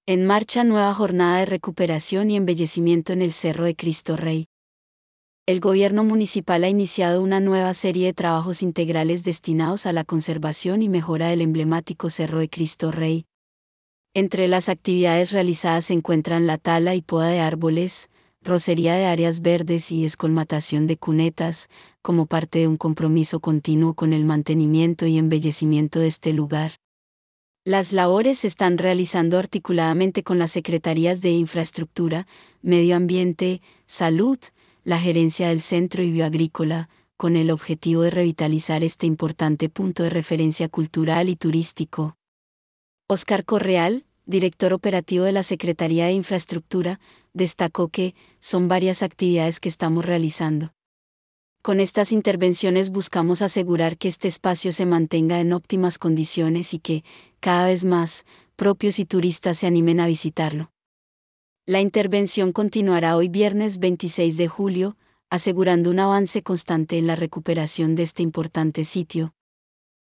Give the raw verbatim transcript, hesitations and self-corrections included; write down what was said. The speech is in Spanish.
En marcha nueva jornada de recuperación y embellecimiento en el Cerro de Cristo Rey. El gobierno municipal ha iniciado una nueva serie de trabajos integrales destinados a la conservación y mejora del emblemático Cerro de Cristo Rey. Entre las actividades realizadas se encuentran la tala y poda de árboles, rocería de áreas verdes y descolmatación de cunetas, como parte de un compromiso continuo con el mantenimiento y embellecimiento de este lugar. Las labores se están realizando articuladamente con las Secretarías de Infraestructura, Medio Ambiente, Salud, la Gerencia del Centro y Bioagrícola, con el objetivo de revitalizar este importante punto de referencia cultural y turístico. Óscar Correal, director operativo de la Secretaría de Infraestructura, destacó que son varias actividades que estamos realizando. Con estas intervenciones buscamos asegurar que este espacio se mantenga en óptimas condiciones y que, cada vez más, propios y turistas se animen a visitarlo. La intervención continuará hoy viernes veintiséis de julio, asegurando un avance constante en la recuperación de este importante sitio,